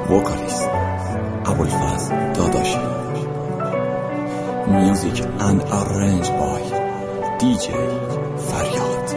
vocalist ابوالفضل داداشی. Music and arranged by DJ فریاد.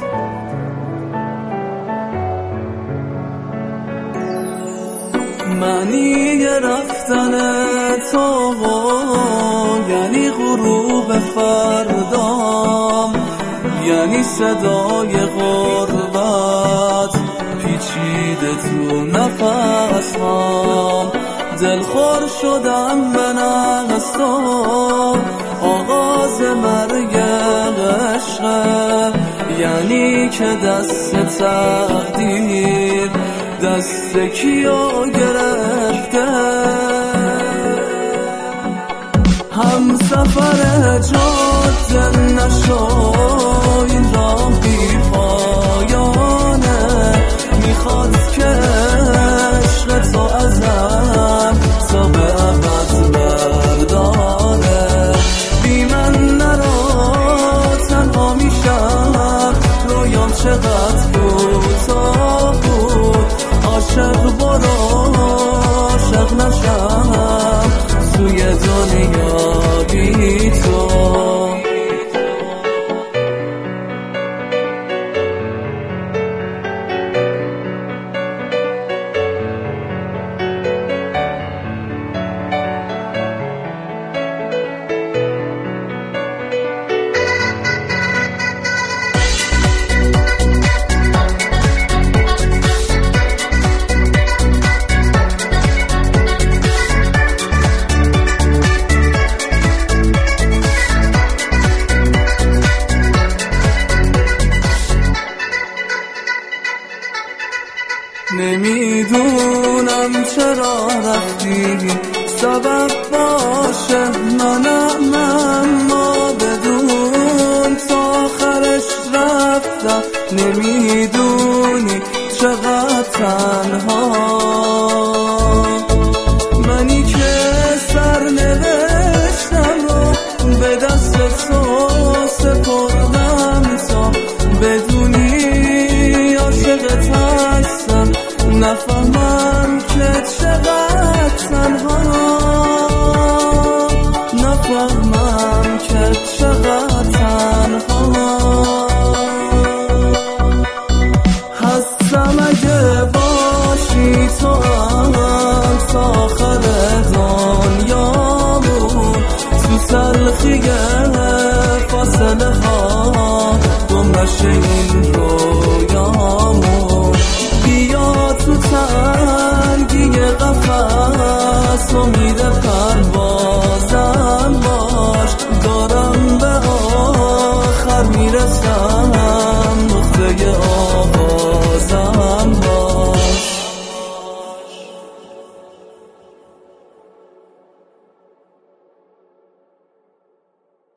معنی رفتن تو یعنی غروب فردام، یعنی صدای غربت پیچیده تو نفسام. دلخور شدم به نفسم، آغاز مرگ عشقه، یعنی که دست تقدیر دست کیو گرفته. هم سفر جاده نشو، این راه بی پایانه، میخواد که عشق تو ازم تا به ابد برداره. بی من نرو تنها میشم، رویام چقدر کوتاه بود. عاشق برو عاشق نشم توی دنیا بی تو. نمیدونم چرا رفتی، سبب باشه منم، اما بدون تا آخرش رفتم. نمیدونی چقدر تنها منی که سر نوشتم رو به دست تو سپردم تا بدونی عاشقت هستم. نفهمم که چقدر تنها، نفهمم که چقدر تنها هستم. اگه باشی تو هم تا آخر دنیامون، تو تلخی فاصله ها گم نشه این رویامون. بیا تو تنگی قفص، امید پروازم باش، دارم به آخر میرسم